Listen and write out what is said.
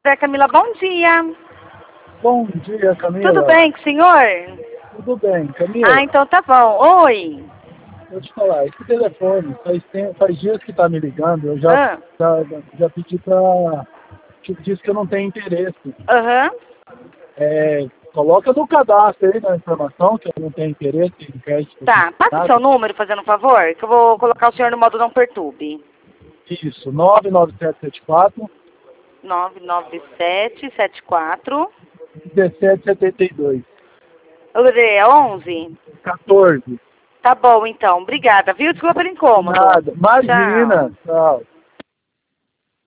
José Camila, bom dia. Bom dia, Camila. Tudo bem com o senhor? Tudo bem, Camila. Ah, então tá bom. Oi. Vou te falar, esse telefone faz dias que tá me ligando, eu já pedi pra... Disse que eu não tenho interesse. Aham. Coloca no cadastro aí na informação que eu não tenho interesse em crédito. Tá, passa o seu número, fazendo um favor, que eu vou colocar o senhor no modo não perturbe. Isso, 99774 99774 1772. é 11? 14. Tá bom, então. Obrigada, viu? Desculpa pelo incômodo. Nada. Imagina. Tchau. Tchau.